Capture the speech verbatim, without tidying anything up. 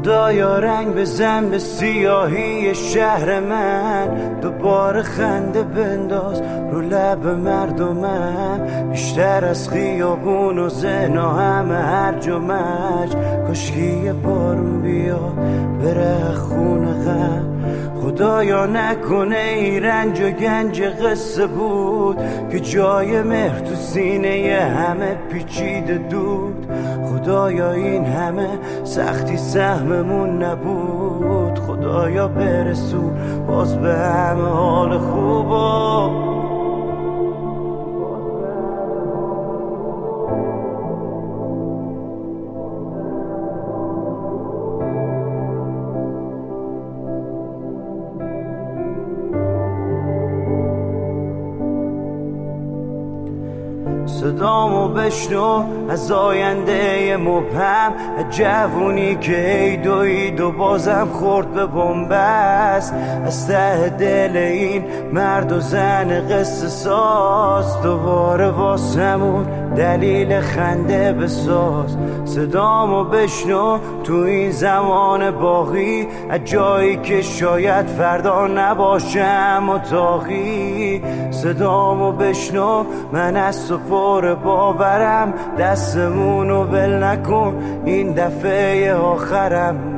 خدایا رنگ بزن به سیاهی شهر من، دوباره خنده بنداز رو لب مردمم، بیشتر از خیابون و زنا همه هرج و مرج. کاشکی بارون بیا بره خونه غم، خدایا نکنه این رنج و گنج قصه بود که جای مهر تو سینه همه پیچیده دود. خدایا این همه سختی سهممون نبود، خدایا برسون باز به همه حال خوبا. صدامو بشنو از آینده مبهم، از جوونی که اید و اید و بازم خورد به بنبست. از ته دل این مرد و زن قصه ساز، دوباره واسمون دلیل خنده بساز. صدامو بشنو تو این زمان باقی، از جایی که شاید فردا نباشم متاقی. صدامو بشنو من از تو پر باورم، دستمونو ول نکن این دفعه آخرم.